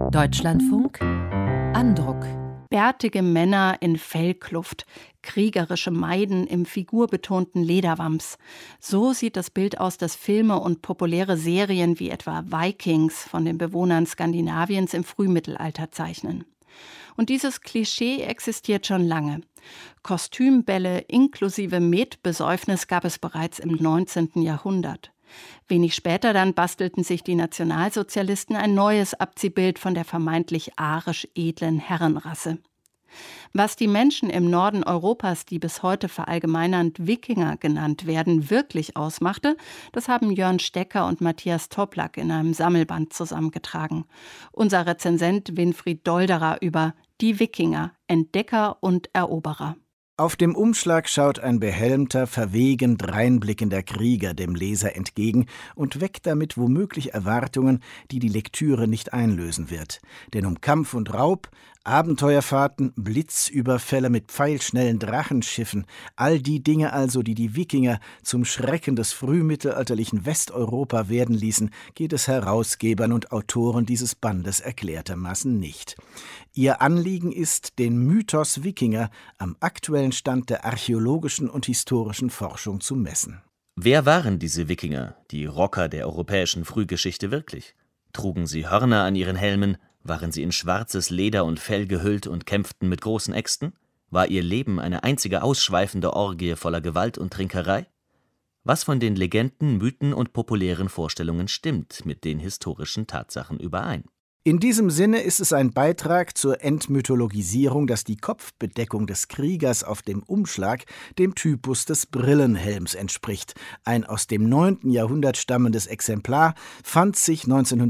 Deutschlandfunk Andruck. Bärtige Männer in Fellkluft, kriegerische Maiden im figurbetonten Lederwams. So sieht das Bild aus, das Filme und populäre Serien wie etwa Vikings von den Bewohnern Skandinaviens im Frühmittelalter zeichnen. Und dieses Klischee existiert schon lange. Kostümbälle inklusive Metbesäufnis gab es bereits im 19. Jahrhundert. Wenig später dann bastelten sich die Nationalsozialisten ein neues Abziehbild von der vermeintlich arisch edlen Herrenrasse. Was die Menschen im Norden Europas, die bis heute verallgemeinernd Wikinger genannt werden, wirklich ausmachte, das haben Jörn Stecker und Matthias Toplak in einem Sammelband zusammengetragen. Unser Rezensent Winfried Dolderer über Die Wikinger, Entdecker und Eroberer. Auf dem Umschlag schaut ein behelmter, verwegen dreinblickender Krieger dem Leser entgegen und weckt damit womöglich Erwartungen, die die Lektüre nicht einlösen wird. Denn um Kampf und Raub, Abenteuerfahrten, Blitzüberfälle mit pfeilschnellen Drachenschiffen, all die Dinge also, die die Wikinger zum Schrecken des frühmittelalterlichen Westeuropa werden ließen, geht es Herausgebern und Autoren dieses Bandes erklärtermaßen nicht. Ihr Anliegen ist, den Mythos Wikinger am aktuellen Stand der archäologischen und historischen Forschung zu messen. Wer waren diese Wikinger, die Rocker der europäischen Frühgeschichte wirklich? Trugen sie Hörner an ihren Helmen? Waren sie in schwarzes Leder und Fell gehüllt und kämpften mit großen Äxten? War ihr Leben eine einzige ausschweifende Orgie voller Gewalt und Trinkerei? Was von den Legenden, Mythen und populären Vorstellungen stimmt mit den historischen Tatsachen überein? In diesem Sinne ist es ein Beitrag zur Entmythologisierung, dass die Kopfbedeckung des Kriegers auf dem Umschlag dem Typus des Brillenhelms entspricht. Ein aus dem 9. Jahrhundert stammendes Exemplar fand sich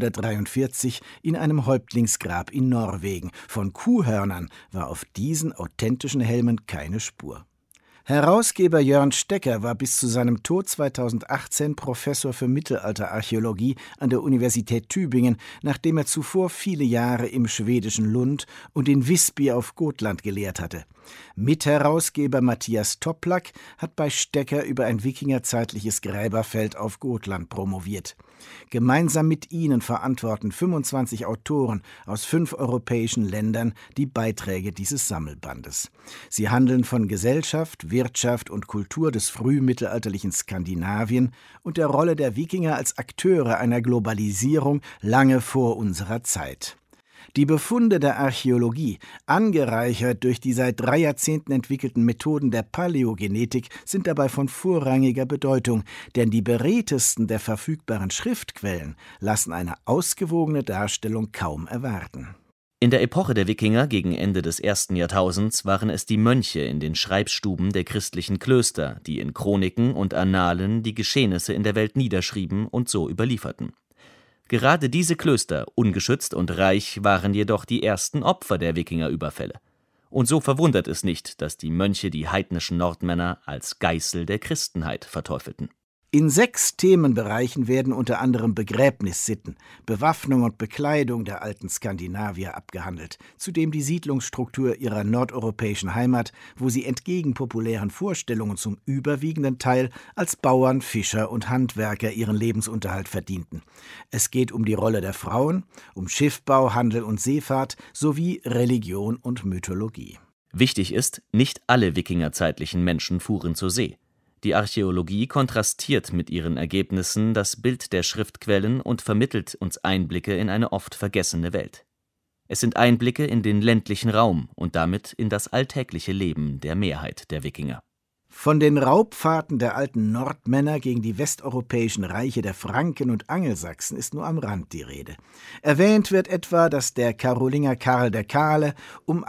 1943 in einem Häuptlingsgrab in Norwegen. Von Kuhhörnern war auf diesen authentischen Helmen keine Spur. Herausgeber Jörn Stecker war bis zu seinem Tod 2018 Professor für Mittelalterarchäologie an der Universität Tübingen, nachdem er zuvor viele Jahre im schwedischen Lund und in Visby auf Gotland gelehrt hatte. Mitherausgeber Matthias Toplak hat bei Stecker über ein wikingerzeitliches Gräberfeld auf Gotland promoviert. Gemeinsam mit ihnen verantworten 25 Autoren aus 5 europäischen Ländern die Beiträge dieses Sammelbandes. Sie handeln von Gesellschaft, Wirtschaft und Kultur des frühmittelalterlichen Skandinavien und der Rolle der Wikinger als Akteure einer Globalisierung lange vor unserer Zeit. Die Befunde der Archäologie, angereichert durch die seit 3 Jahrzehnten entwickelten Methoden der Paläogenetik, sind dabei von vorrangiger Bedeutung, denn die beredtesten der verfügbaren Schriftquellen lassen eine ausgewogene Darstellung kaum erwarten. In der Epoche der Wikinger gegen Ende des 1. Jahrtausends waren es die Mönche in den Schreibstuben der christlichen Klöster, die in Chroniken und Annalen die Geschehnisse in der Welt niederschrieben und so überlieferten. Gerade diese Klöster, ungeschützt und reich, waren jedoch die ersten Opfer der Wikingerüberfälle. Und so verwundert es nicht, dass die Mönche die heidnischen Nordmänner als Geißel der Christenheit verteufelten. In 6 Themenbereichen werden unter anderem Begräbnissitten, Bewaffnung und Bekleidung der alten Skandinavier abgehandelt, zudem die Siedlungsstruktur ihrer nordeuropäischen Heimat, wo sie entgegen populären Vorstellungen zum überwiegenden Teil als Bauern, Fischer und Handwerker ihren Lebensunterhalt verdienten. Es geht um die Rolle der Frauen, um Schiffbau, Handel und Seefahrt sowie Religion und Mythologie. Wichtig ist, nicht alle wikingerzeitlichen Menschen fuhren zur See. Die Archäologie kontrastiert mit ihren Ergebnissen das Bild der Schriftquellen und vermittelt uns Einblicke in eine oft vergessene Welt. Es sind Einblicke in den ländlichen Raum und damit in das alltägliche Leben der Mehrheit der Wikinger. Von den Raubfahrten der alten Nordmänner gegen die westeuropäischen Reiche der Franken und Angelsachsen ist nur am Rand die Rede. Erwähnt wird etwa, dass der Karolinger Karl der Kahle um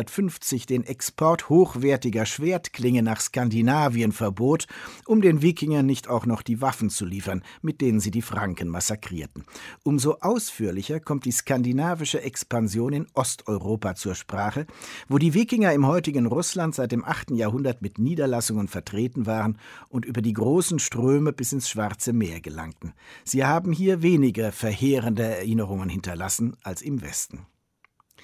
850 den Export hochwertiger Schwertklingen nach Skandinavien verbot, um den Wikingern nicht auch noch die Waffen zu liefern, mit denen sie die Franken massakrierten. Umso ausführlicher kommt die skandinavische Expansion in Osteuropa zur Sprache, wo die Wikinger im heutigen Russland seit dem 8. Jahrhundert mit Niederlassungen vertreten waren und über die großen Ströme bis ins Schwarze Meer gelangten. Sie haben hier weniger verheerende Erinnerungen hinterlassen als im Westen.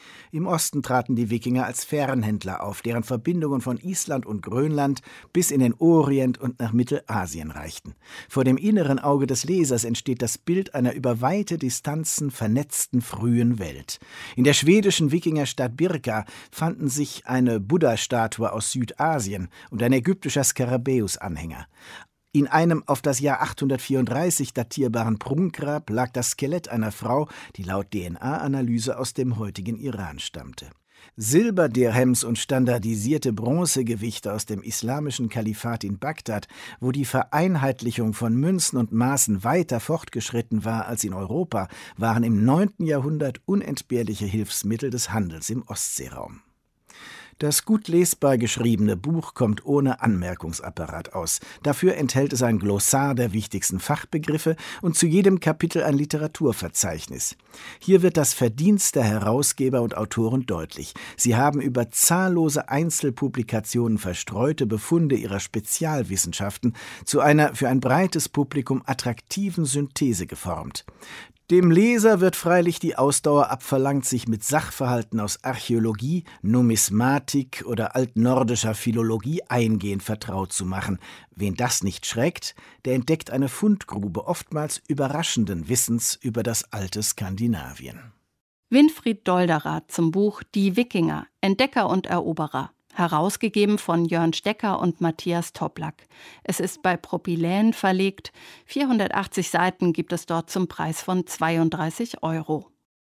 Im Osten traten die Wikinger als Fernhändler auf, deren Verbindungen von Island und Grönland bis in den Orient und nach Mittelasien reichten. Vor dem inneren Auge des Lesers entsteht das Bild einer über weite Distanzen vernetzten frühen Welt. In der schwedischen Wikingerstadt Birka fanden sich eine Buddha-Statue aus Südasien und ein ägyptischer Skarabäus-Anhänger. In einem auf das Jahr 834 datierbaren Prunkgrab lag das Skelett einer Frau, die laut DNA-Analyse aus dem heutigen Iran stammte. Silberdirhems und standardisierte Bronzegewichte aus dem islamischen Kalifat in Bagdad, wo die Vereinheitlichung von Münzen und Maßen weiter fortgeschritten war als in Europa, waren im 9. Jahrhundert unentbehrliche Hilfsmittel des Handels im Ostseeraum. Das gut lesbar geschriebene Buch kommt ohne Anmerkungsapparat aus. Dafür enthält es ein Glossar der wichtigsten Fachbegriffe und zu jedem Kapitel ein Literaturverzeichnis. Hier wird das Verdienst der Herausgeber und Autoren deutlich. Sie haben über zahllose Einzelpublikationen verstreute Befunde ihrer Spezialwissenschaften zu einer für ein breites Publikum attraktiven Synthese geformt. Dem Leser wird freilich die Ausdauer abverlangt, sich mit Sachverhalten aus Archäologie, Numismatik oder altnordischer Philologie eingehend vertraut zu machen. Wen das nicht schreckt, der entdeckt eine Fundgrube oftmals überraschenden Wissens über das alte Skandinavien. Winfried Dolderath zum Buch Die Wikinger, Entdecker und Eroberer. Herausgegeben von Jörn Stecker und Matthias Toplack. Es ist bei Propyläen verlegt. 480 Seiten gibt es dort zum Preis von 32 €.